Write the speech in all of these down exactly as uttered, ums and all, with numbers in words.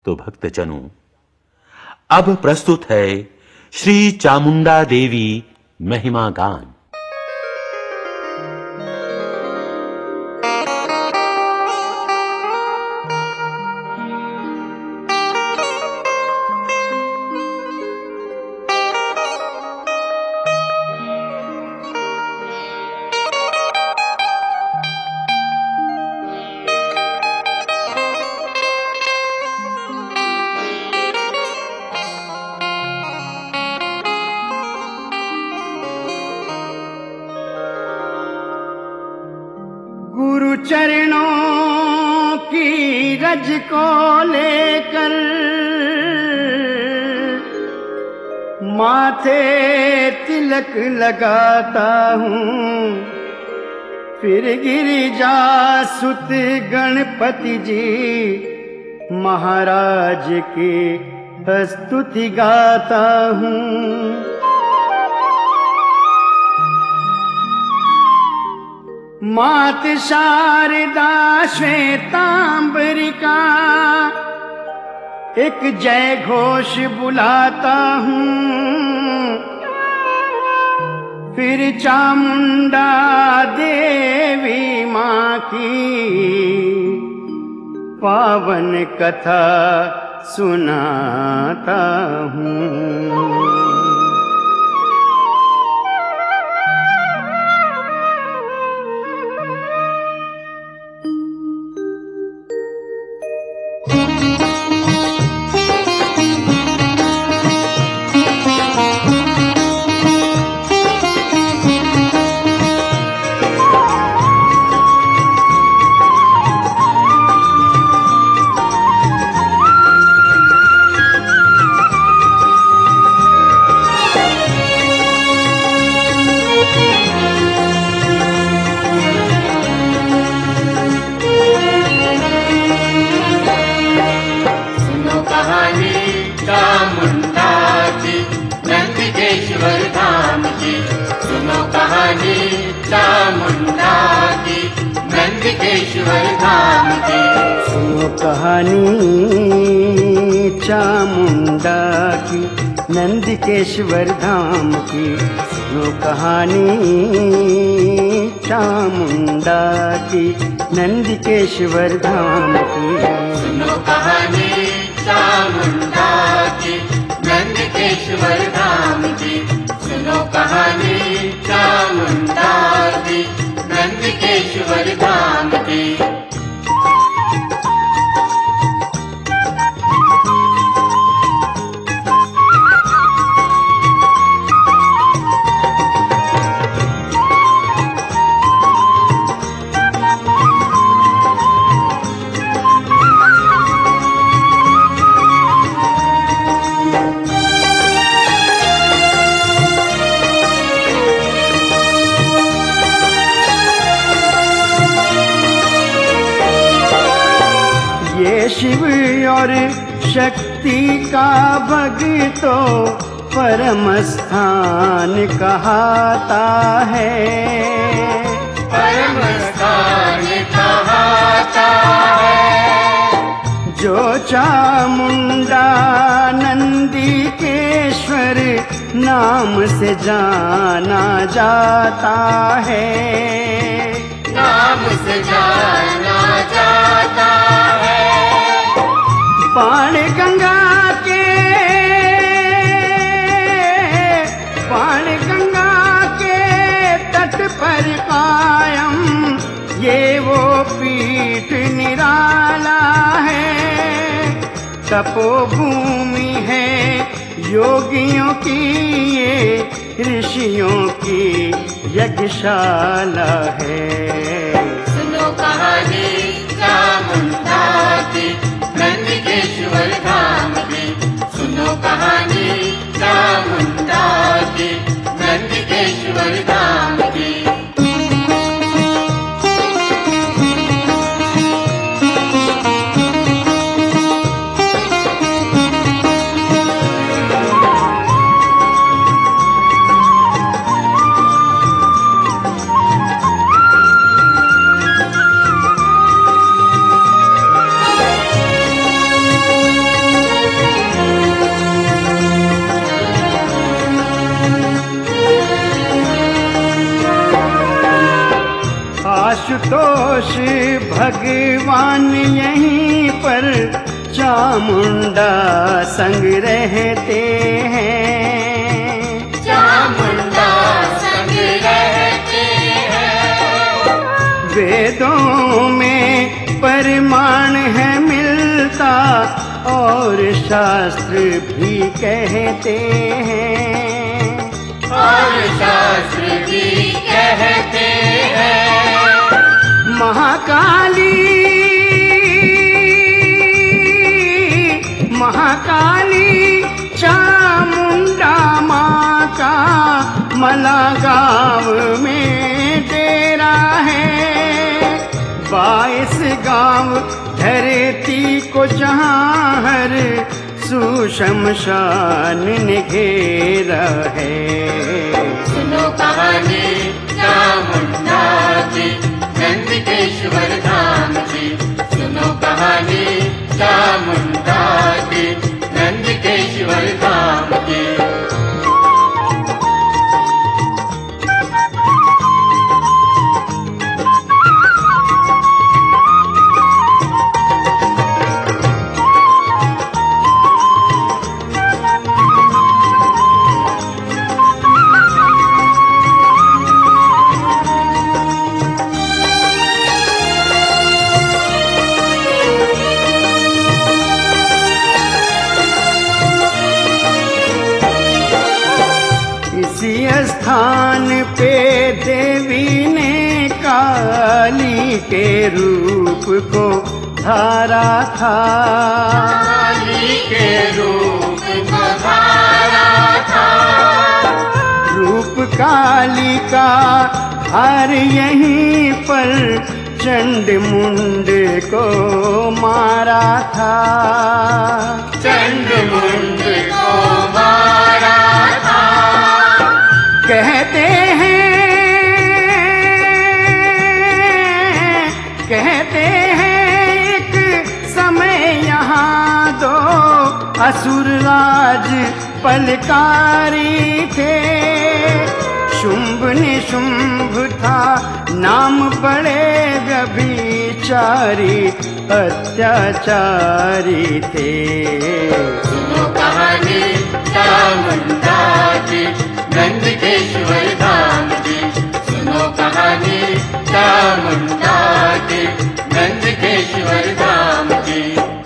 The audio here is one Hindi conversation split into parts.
तो भक्तजनों, अब प्रस्तुत है श्री चामुंडा देवी महिमा गान। गुरु चरणों की रज को लेकर माथे तिलक लगाता हूँ, फिर गिरिजा सुत गणपति जी महाराज की स्तुति गाता हूँ। मात शारदा श्वेतांबरिका एक जय घोष बुलाता हूँ, फिर चामुंडा देवी माँ की पावन कथा सुनाता हूँ। चामुंडा की नंदिकेश्वर धाम की, सुनो कहानी चामुंडा की नंदिकेश्वर धाम की, सुनो कहानी चामुंडा की नंदिकेश्वर धाम की, सुनो कहानी चामुंडा की नंदिकेश्वर धाम की, सुनो कहानी चामुंडा की नंदिकेश्वर धाम की। ये शिव और शक्ति का भक्तों परम स्थान कहता है, परम स्थान कहता है। जो चामुंडा नंदिकेश्वर नाम से जाना जाता है, नाम से जाना जाता है। बाण गंगा के बाण गंगा के तट पर कायम ये वो पीठ निराला है, तपोभूमि है योगियों की, ये ऋषियों की यज्ञशाला है। सुनो कहानी चामुंडा की नंदिकेश्वर धाम की, सुनो कहानी चामुंडा की नंदिकेश्वर धाम की। घोष भगवान यहीं पर चामुंडा संग रहते हैं। चामुंडा संग रहते हैं। वेदों में प्रमाण है मिलता और शास्त्र भी कहते हैं। और शास्त्र भी कहते हैं। महाकाली महाकाली चामुंडा माँ का मला गाँव में डेरा है। बाईस गाँव धरती को जहाँ हर सुशमशान ने घेरा है। सुनो कहानी चामुंडा की, नंदकेश्वर धाम की। सुनो कहानी चामुंडा की, नंदकेश्वर धाम की। स्थान पे देवी ने काली के रूप को धारा था। काली के रूप को धारा था। रूप काली का हर यहीं पर चंड मुंड को मारा था। चंड मुंड को मारा था। कहते हैं कहते हैं एक समय यहाँ दो असुर राज पलकारी थे। शुंभ निशुंभ था नाम, बड़े व्यभिचारी अत्याचारी थे। सुनो कहानी चामुंडा की, नंदकेश्वर धाम की। सुनो कहानी चामुंडा की, नंदकेश्वर धाम की।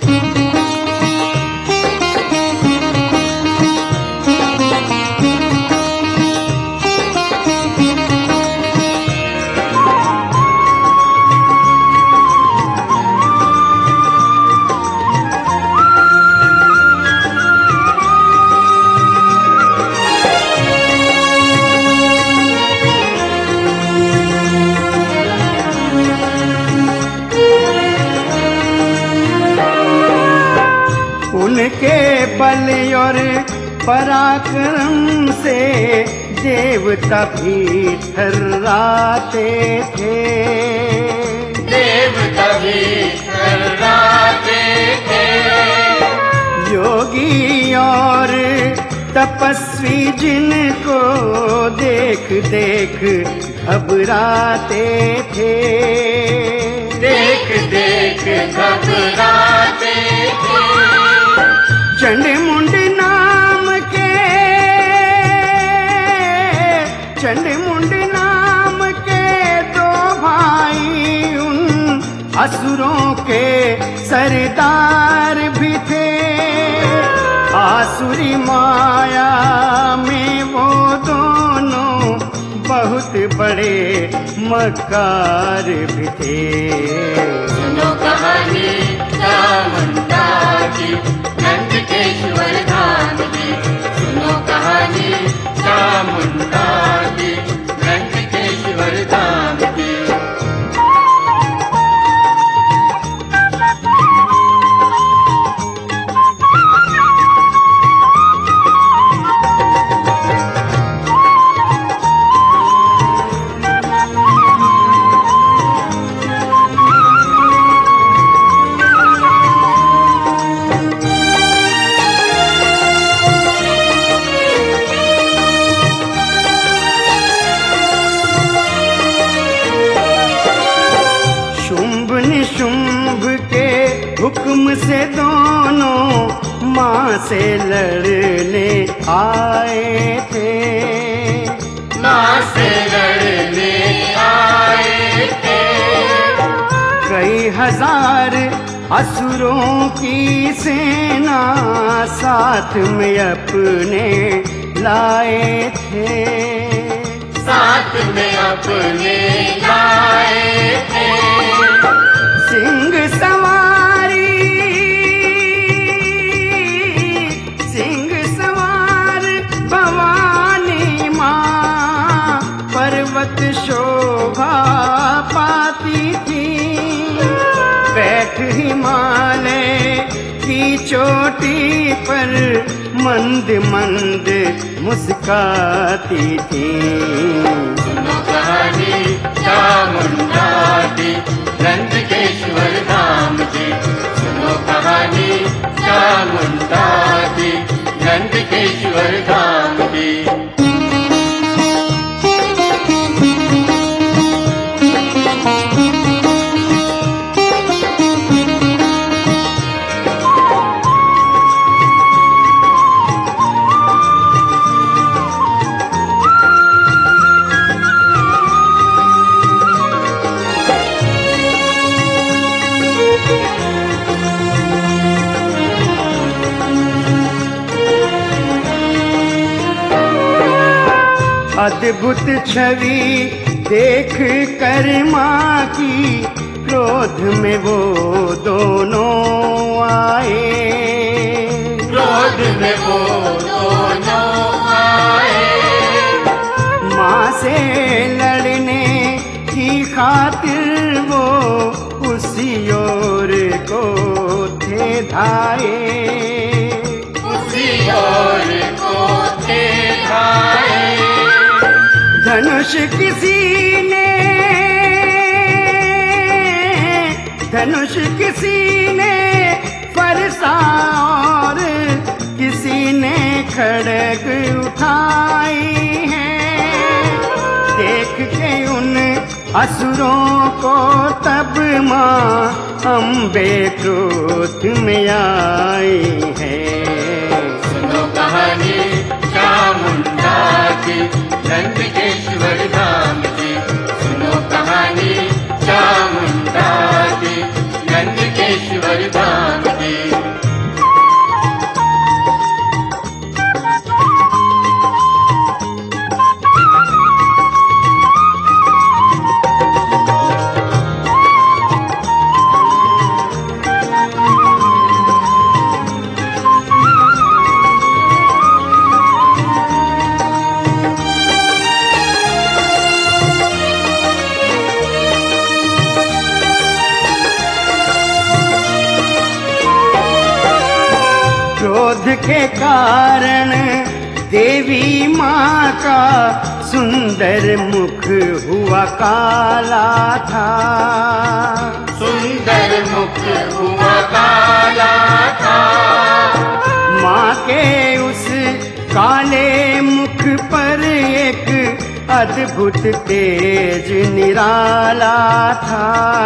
उनके बल और पराक्रम से देवता भी थर्राते थे। देवता भी थर्राते थे। योगी और तपस्वी जिनको देख देख घबराते थे। देख देख घबराते थे। चंड मुंड नाम के चंड मुंड नाम के दो भाई उन असुरों के सरदार भी थे। आसुरी माया में वो दोनों बहुत बड़े मकार भी थे। सुनो कहानी चामुंडा की, नंदकेश्वर धाम की। सुनो कहानी चामुंडा की, नंदकेश्वर धाम की। से दोनों माँ से लड़ने आए थे, माँ से लड़ने आए थे। कई हजार असुरों की सेना साथ में अपने लाए थे, साथ में अपने लाए थे। सिंह सवारी सिंह सवार भवानी माँ पर्वत शोभा पाती थी, बैठ हिमालय की चोटी पर मंद मंद मुस्काती थी। सुनो कहानी चामुंडा की, नंदकेश्वर धाम की। सुनो कहानी चामुंडा की, नंदकेश्वर धाम की। अद्भुत छवि देख कर माँ की क्रोध में वो दोनों आए, क्रोध में वो दोनों आए। माँ से लड़ने की खातिर वो उसी ओर को थे धाए, उसी ओर को थे धाए। धनुष किसी ने धनुष किसी ने फरसा और किसी ने खड़ग उठाई है। देख के उन असुरों को तब माँ अम्बे क्रोध में आई है। सुनो कहानी चामुंडा की, नंदकेश्वर धाम की। सुनो कहानी चामुंडा की, नंदकेश्वर धाम की। क्रोध के कारण देवी माँ का सुंदर मुख हुआ काला था, सुंदर मुख हुआ काला था। माँ के उस काले मुख पर एक अद्भुत तेज निराला था,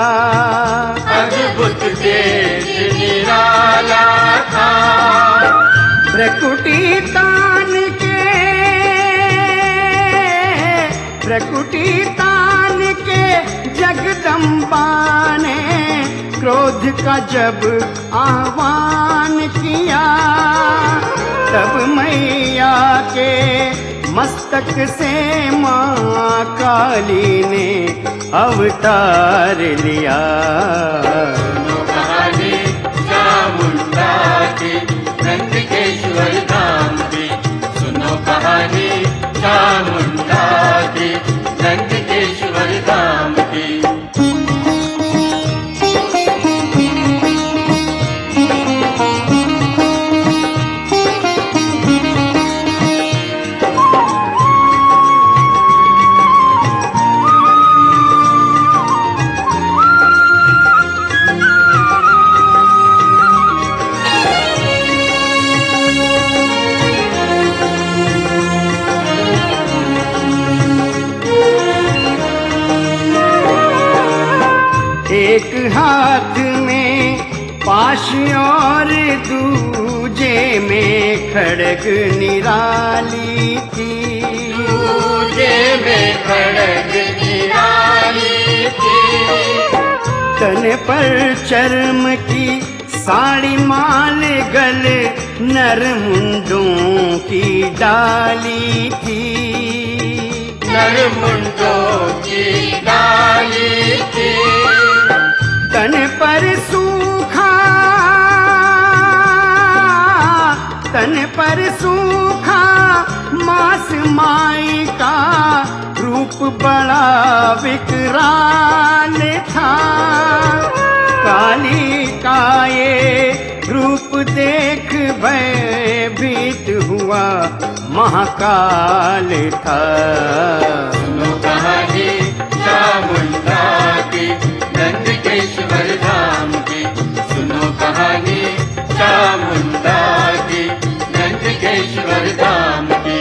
अद्भुत तेज निराला था। प्रकुटी तान के प्रकुटी तान के जगदम्बा ने क्रोध का जब आह्वान किया, तब मैया के मस्तक से माँ काली ने अवतार लिया। सुनो कहानी चामुंडा की, नंदकेश्वर धाम की। सुनो कहानी चामुंडा की, नंदकेश्वर धाम की। दूजे में खड़ग निराली थी, दूजे में खड़ग निराली थी। तन पर चर्म की साड़ी माल गल नरमुंडों की डाली थी, नरमुंडों की डाली थी। तन पर सूखा तन पर सूखा मांस माई का रूप बड़ा विकराल था। काली का ये रूप देख भयभीत हुआ महाकाल था। सुनो कहानी चामुंडा की, नंदकेश्वर धाम की। सुनो कहानी चामुंडा की, नंदकेश्वर धाम की।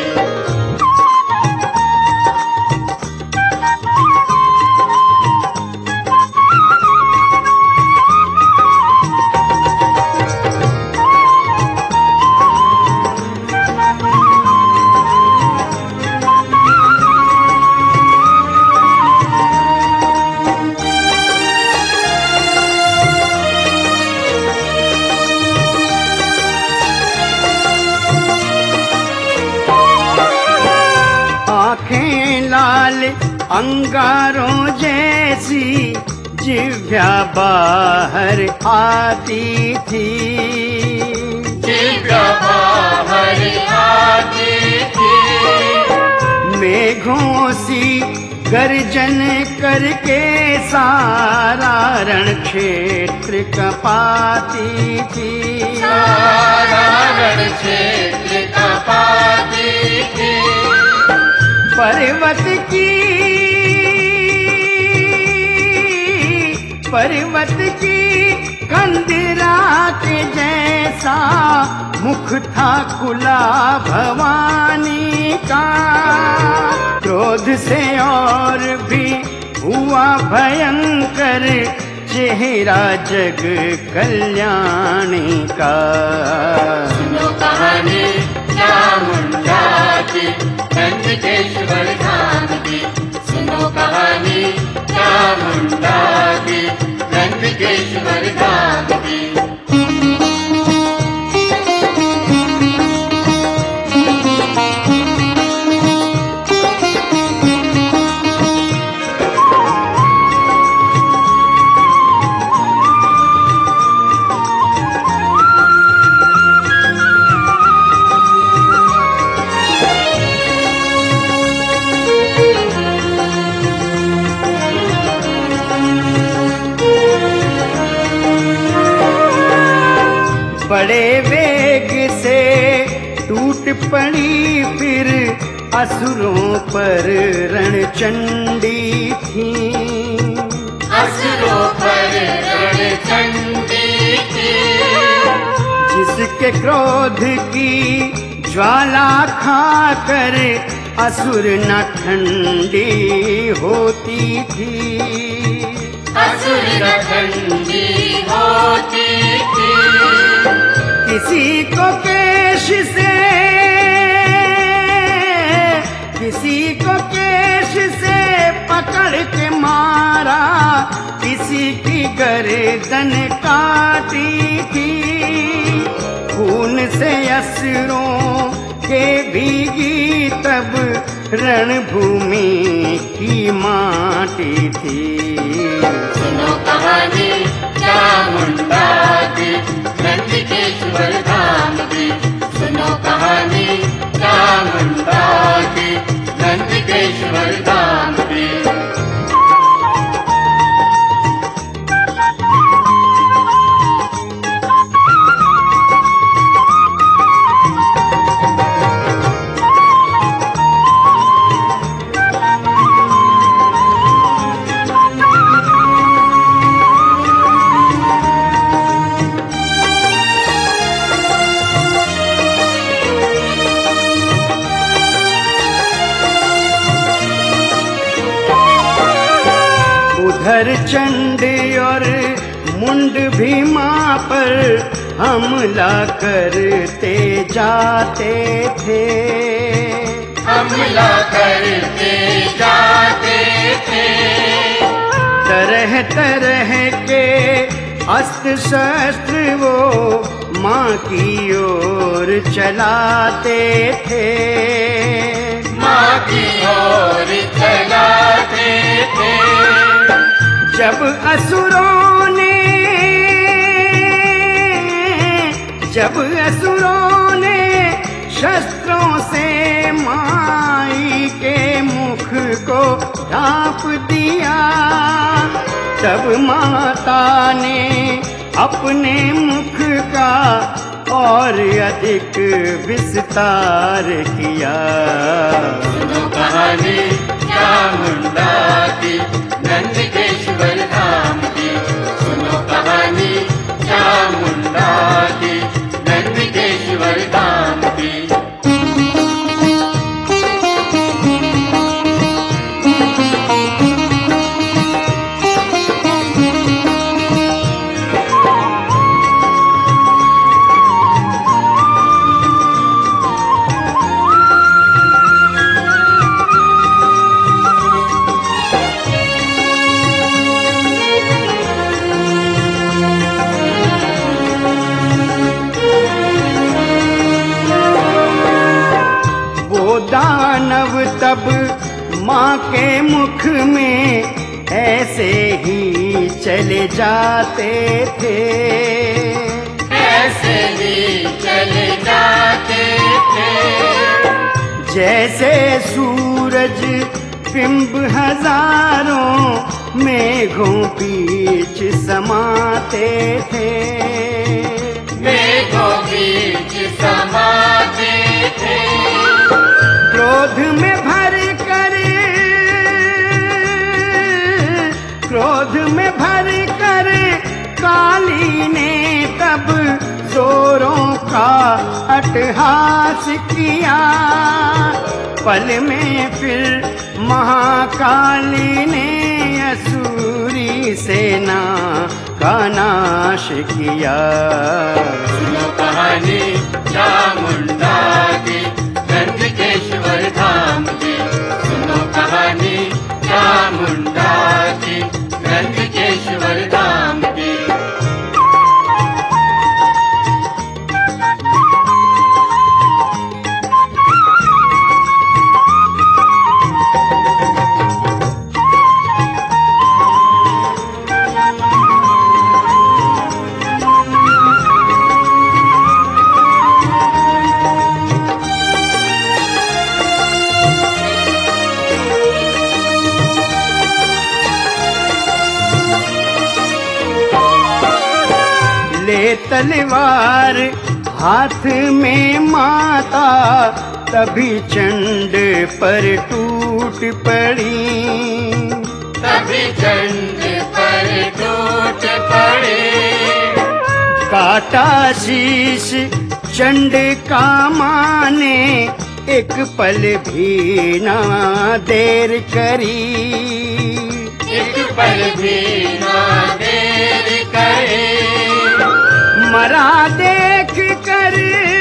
अंगारों जैसी जिह्वा बाहर आती थी, जिह्वा बाहर आती थी। मेघों सी गर्जन करके सारा रण क्षेत्र कपाती थी, सारा रण क्षेत्र कपाती थी। पर्वत की पर्वत की कंदरा के जैसा मुख था खुला भवानी का। क्रोध से और भी हुआ भयंकर चेहरा जग कल्याणी का। सुनो कहानी चामुंडा की, नंदकेश्वर धाम की। सुनो कहानी चामुंडा की, नंदकेश्वर धाम की। बड़े वेग से टूट पड़ी फिर असुरों पर रणचंडी थी, असुरों पर रणचंडी थी। जिसके क्रोध की ज्वाला खाकर असुर न ठंडी होती थी, असुर न ठंडी होती थी। किसी को केश से किसी को केश से पकड़ के मारा, किसी की गर्दन काटी थी। खून से असुरों के भीगी तब रणभूमि की माटी थी। सुनो कहानी चामुंडा की, नंदकेश्वर धाम की। सुनो कहानी चामुंडा की, नंदकेश्वर धाम की। उधर चंड और मुंड भीमा पर हमला करते जाते थे, हमला करते जाते थे। तरह तरह के अस्त्र शस्त्र वो माँ की ओर चलाते थे, माँ की ओर चलाते थे। जब असुरों ने जब असुरों ने शस्त्रों से माई के मुख को ढांप दिया, तब माता ने अपने मुख का और अधिक विस्तार किया। सुनो कहानी चामुंडा की, नंदकेश्वर धाम की। सुनो कहानी चामुंडा की, नंदकेश्वर धाम की। दानव तब माँ के मुख में ऐसे ही चले जाते थे, ऐसे ही चले जाते थे। जैसे सूरज बिंब हजारों मेघों बीच समाते थे, मेघों बीच समाते थे। क्रोध में भर कर क्रोध में भर कर काली ने तब जोरों का अट्टहास किया। पल में फिर महाकाली ने असुरी सेना का नाश किया। सुनो कहानी चामुंडा की, नंदकेश्वर धाम की। सुनो कहानी चामुंडा की, नंदकेश्वर धाम की। ले तलवार हाथ में माता, तभी चंड पर टूट पड़ी, तभी चंड पर टूट पड़ी। काटा शीश चंड का माने, एक पल भी ना देर करी, एक पल भी ना देर करे। मरा देख कर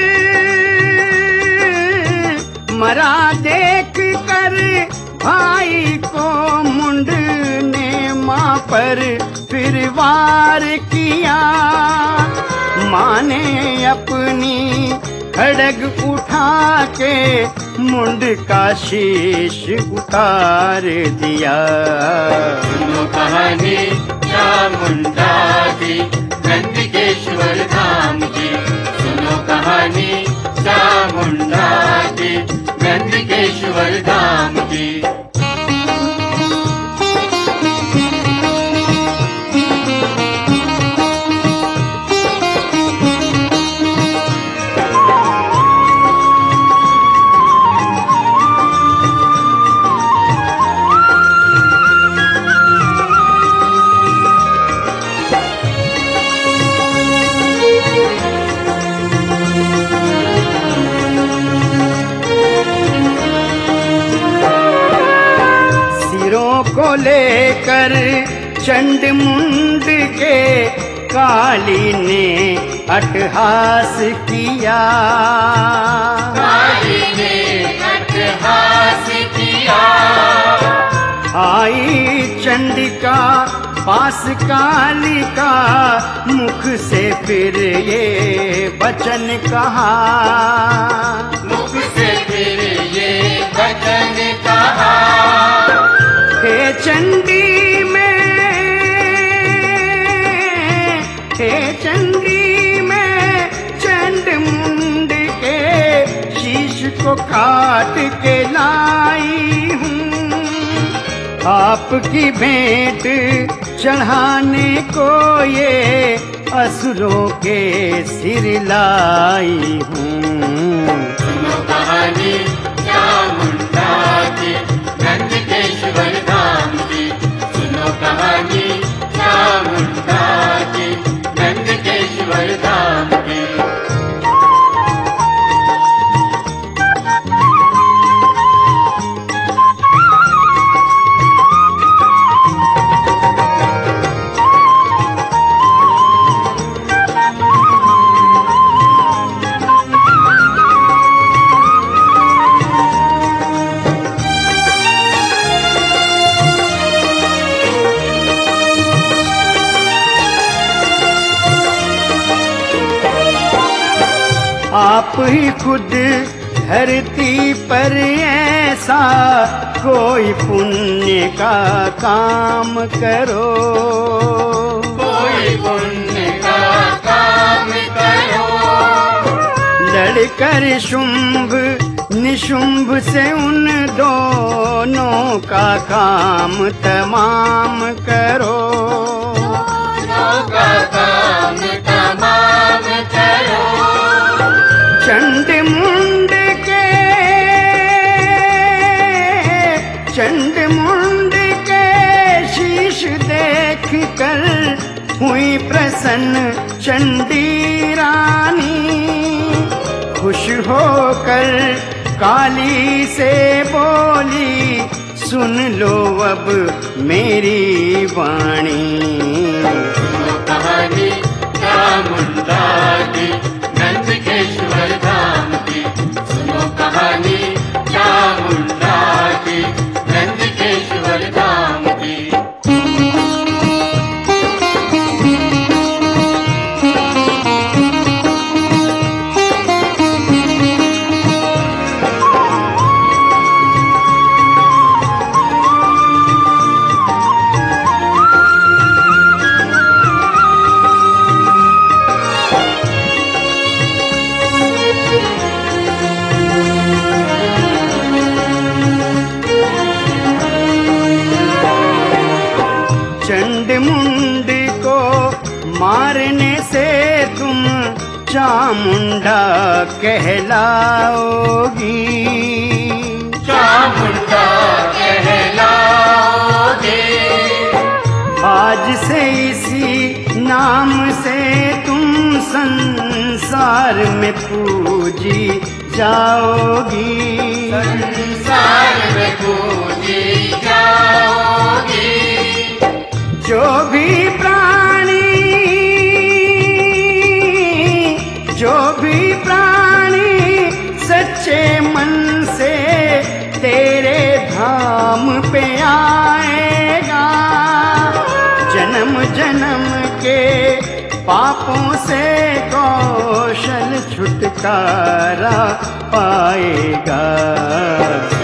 मरा देख कर भाई को मुंड ने माँ पर फिर वार किया। माँ ने अपनी खड्ग उठा के मुंड का शीश उतार दिया। सुनो कहानी चामुंडा की, नंदकेश्वर धाम की। सुनो कहानी चामुंडा की, नंदकेश्वर धाम की। को लेकर चंड मुंड के काली ने अट्टहास किया, काली ने अट्टहास किया। आई चंडिका पास कालिका, मुख से फिर ये वचन कहा, मुख से फिर ये वचन कहा। हे चंडी में, हे चंडी में चंड मुंड के शीश को काट के लाई हूँ, आपकी भेंट चढ़ाने को ये असुरों के सिर लाई हूँ। सुनो कहानी चामुंडा की, नंदकेश्वर धाम की। सुनो कहानी चामुंडा की, नंदकेश्वर धाम की। आप ही खुद धरती पर ऐसा कोई पुण्य का काम करो, कोई पुण्य का काम करो। लड़कर शुंभ निशुंभ से उन दोनों का काम तमाम करो, दोनों का काम तमाम करो। चंड मुंड के, चंड मुंड के शीश देख कर हुई प्रसन्न चंडी रानी, खुश होकर काली से बोली, सुन लो अब मेरी वाणी। सुनो कहानी चामुंडा की, नंदकेश्वर धाम की। सुनो कहानी चामुंडा की, नंदकेश्वर धाम की। चंड मुंड को मारने से तुम चामुंडा कहलाओगी, चामुंडा कहलाओगे। आज से इसी नाम से तुम संसार में पूजी जाओगी, संसार में पूजी जाओगी। जो भी प्राणी, जो भी प्राणी सच्चे मन से तेरे धाम पे आएगा, जन्म जन्म के पापों से कौशल छुटकारा पाएगा।